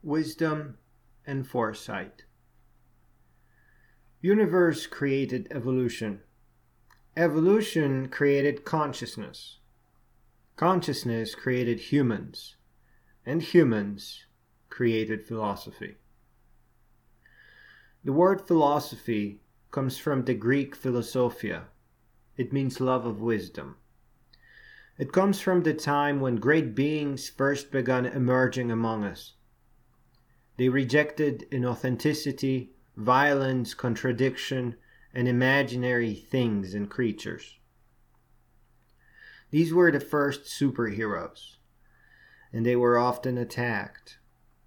Wisdom and foresight. Universe created evolution. Evolution created consciousness. Consciousness created humans. And humans created philosophy. The word philosophy comes from the Greek philosophia. It means love of wisdom. It comes from the time when great beings first began emerging among us. They rejected inauthenticity, violence, contradiction, and imaginary things and creatures. These were the first superheroes, and they were often attacked.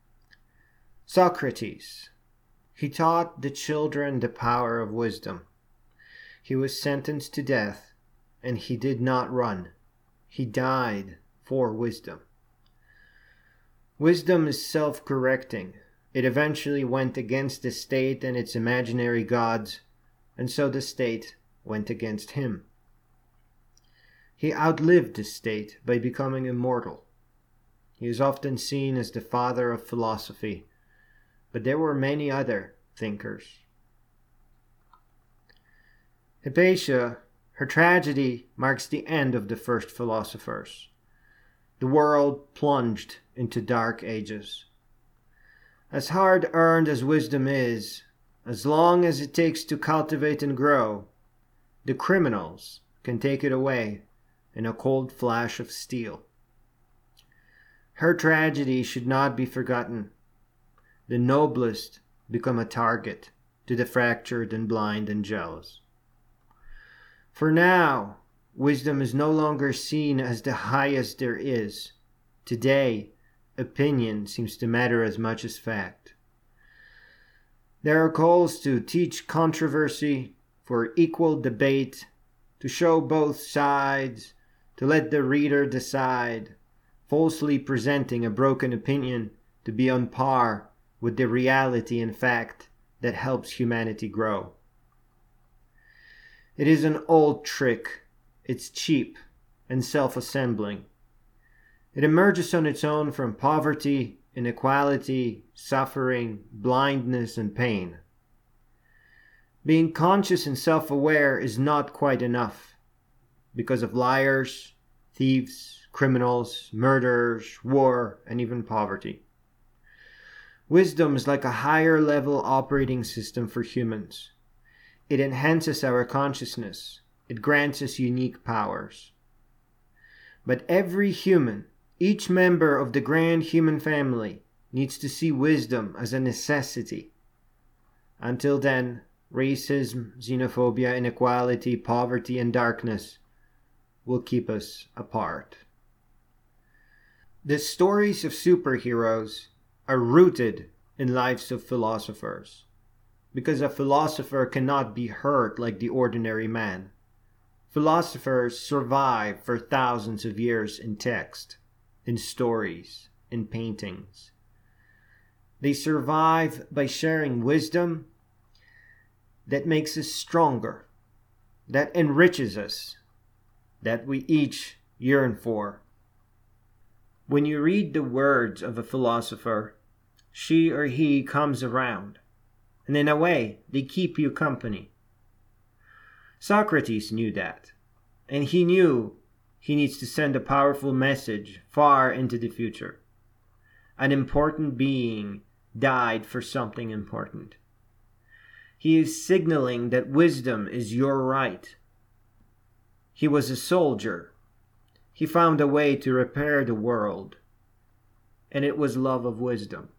Socrates, he taught the children the power of wisdom. He was sentenced to death, and he did not run. He died for wisdom. Wisdom is self-correcting. It eventually went against the state and its imaginary gods, and so the state went against him. He outlived the state by becoming immortal. He is often seen as the father of philosophy, but there were many other thinkers. Hypatia, her tragedy marks the end of the first philosophers. The world plunged into dark ages. As hard-earned as wisdom is, as long as it takes to cultivate and grow, the criminals can take it away in a cold flash of steel. Her tragedy should not be forgotten. The noblest become a target to the fractured and blind and jealous. For now, wisdom is no longer seen as the highest there is. Today, opinion seems to matter as much as fact. There are calls to teach controversy, for equal debate, to show both sides, to let the reader decide, falsely presenting a broken opinion to be on par with the reality and fact that helps humanity grow. It is an old trick. It's cheap and self-assembling. It emerges on its own from poverty, inequality, suffering, blindness, and pain. Being conscious and self-aware is not quite enough because of liars, thieves, criminals, murderers, war, and even poverty. Wisdom is like a higher level operating system for humans. It enhances our consciousness. It grants us unique powers. But every human, each member of the grand human family, needs to see wisdom as a necessity. Until then, racism, xenophobia, inequality, poverty, and darkness will keep us apart. The stories of superheroes are rooted in lives of philosophers, because a philosopher cannot be hurt like the ordinary man. Philosophers survive for thousands of years in text, in stories, in paintings. They survive by sharing wisdom that makes us stronger, that enriches us, that we each yearn for. When you read the words of a philosopher, she or he comes around, and in a way, they keep you company. Socrates knew that, and he knew he needs to send a powerful message far into the future. An important being died for something important. He is signaling that wisdom is your right. He was a soldier. He found a way to repair the world, and it was love of wisdom.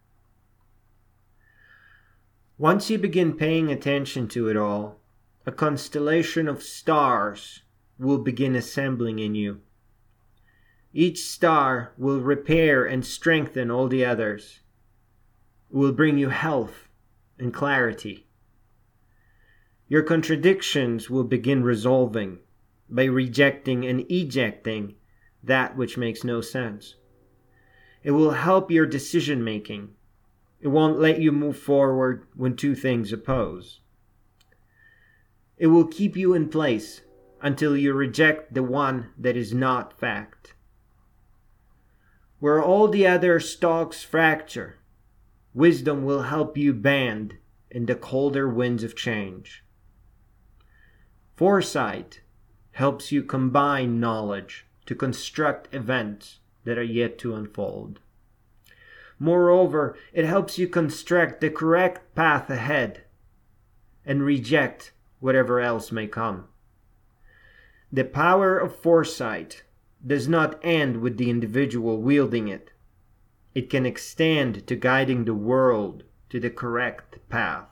Once you begin paying attention to it all, a constellation of stars will begin assembling in you. Each star will repair and strengthen all the others. It will bring you health and clarity. Your contradictions will begin resolving by rejecting and ejecting that which makes no sense. It will help your decision making. It won't let you move forward when two things oppose. It will keep you in place until you reject the one that is not fact. Where all the other stalks fracture, wisdom will help you bend in the colder winds of change. Foresight helps you combine knowledge to construct events that are yet to unfold. Moreover, it helps you construct the correct path ahead and reject whatever else may come. The power of foresight does not end with the individual wielding it. It can extend to guiding the world to the correct path.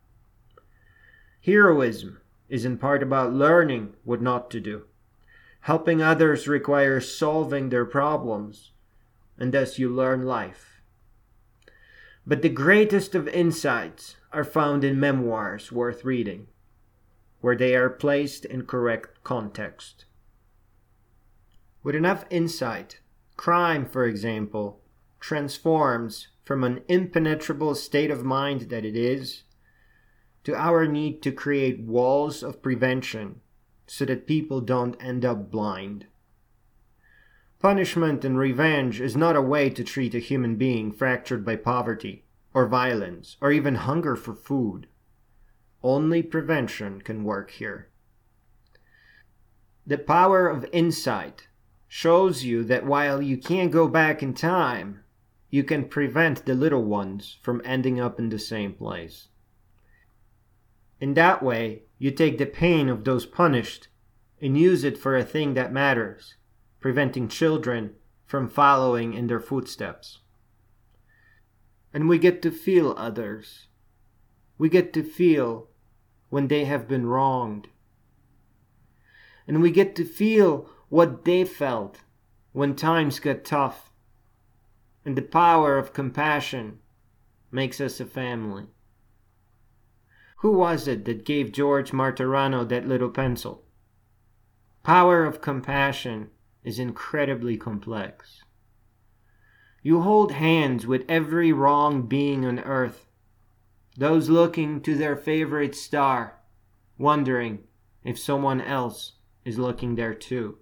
Heroism is in part about learning what not to do. Helping others requires solving their problems, and thus you learn life. But the greatest of insights are found in memoirs worth reading, where they are placed in correct context. With enough insight, crime, for example, transforms from an impenetrable state of mind that it is, to our need to create walls of prevention so that people don't end up blind. Punishment and revenge is not a way to treat a human being fractured by poverty, or violence, or even hunger for food. Only prevention can work here. The power of insight shows you that while you can't go back in time, you can prevent the little ones from ending up in the same place. In that way, you take the pain of those punished and use it for a thing that matters, preventing children from following in their footsteps. And we get to feel others. We get to feel when they have been wronged. And we get to feel what they felt when times got tough. And the power of compassion makes us a family. Who was it that gave George Martorano that little pencil? Power of compassion is incredibly complex. You hold hands with every wronged being on earth, those looking to their favorite star, wondering if someone else is looking there too.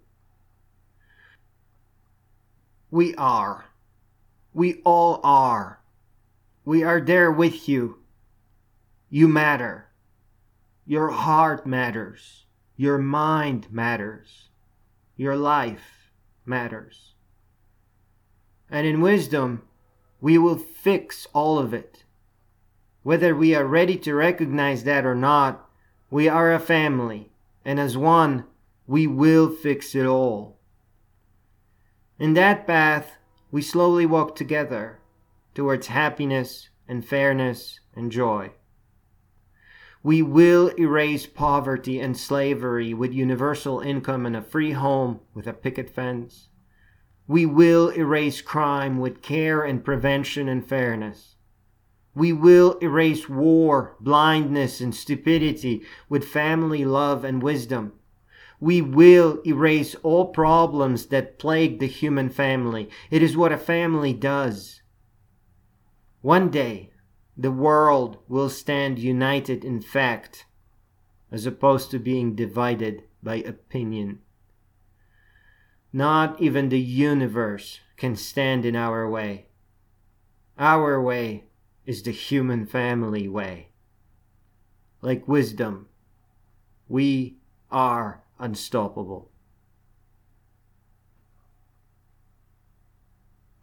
We are. We all are. We are there with you. You matter. Your heart matters. Your mind matters. Your life matters. And in wisdom, we will fix all of it. Whether we are ready to recognize that or not, we are a family, and as one, we will fix it all. In that path, we slowly walk together towards happiness and fairness and joy. We will erase poverty and slavery with universal income and a free home with a picket fence. We will erase crime with care and prevention and fairness. We will erase war, blindness, and stupidity with family love and wisdom. We will erase all problems that plague the human family. It is what a family does. One day, the world will stand united in fact, as opposed to being divided by opinion. Not even the universe can stand in our way. Our way is the human family way. Like wisdom, we are unstoppable.